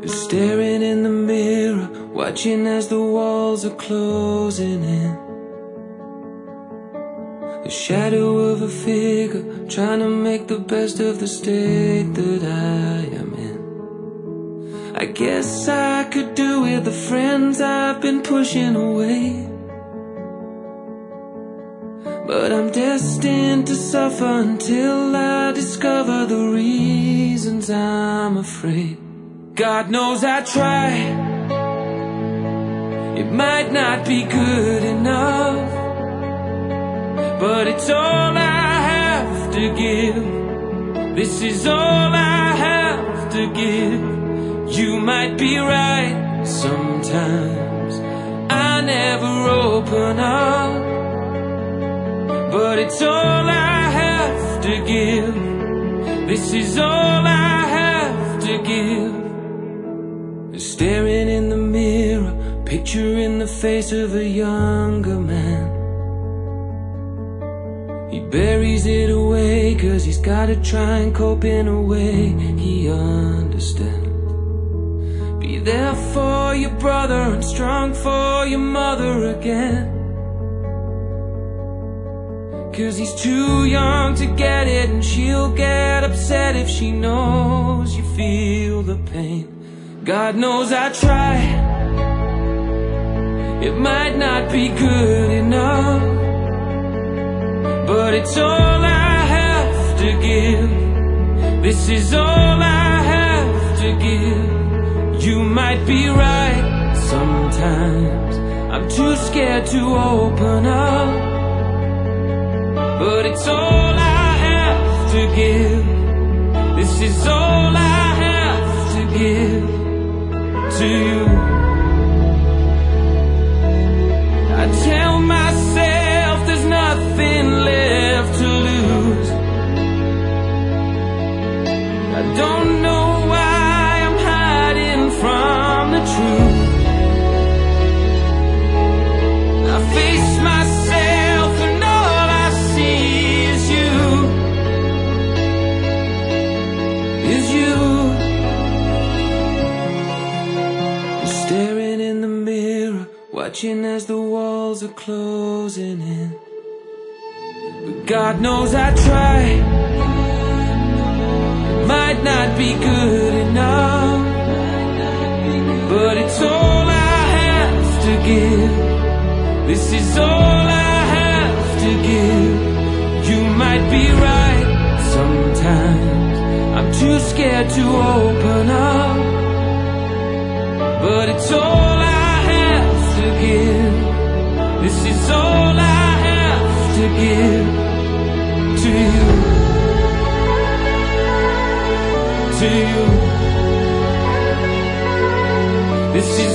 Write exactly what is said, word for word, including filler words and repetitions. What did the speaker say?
Staring in the mirror, watching as the walls are closing in. The shadow of a figure, trying to make the best of the state that I am in. I guess I could do with the friends I've been pushing away, but I'm destined to suffer until I discover the reasons I'm afraid. God knows I try, it might not be good enough, but it's all I have to give. This is all I have to give. You might be right sometimes, I never open up, but it's all I have to give. This is all I have to give. Staring in the mirror, picturing the face of a younger man. He buries it away, cause he's gotta try and cope in a way he understands. Be there for your brother and strong for your mother again, cause he's too young to get it, and she'll get upset if she knows you feel the pain. God knows I try, it might not be good enough, but it's all I have to give. This is all I have to give. You might be right sometimes, I'm too scared to open up, but it's all I have to give. This is all I have to give to you. I tell myself there's nothing left to lose. I don't know why I'm hiding from the truth. I face myself and all I see is you, is you. Staring in the mirror, watching as the walls are closing in. But God knows I try, might not be good enough, but it's all I have to give. This is all I have to give. You might be right sometimes, I'm too scared to open up, but it's all I have to give. This is all I have to give to you, to you. This is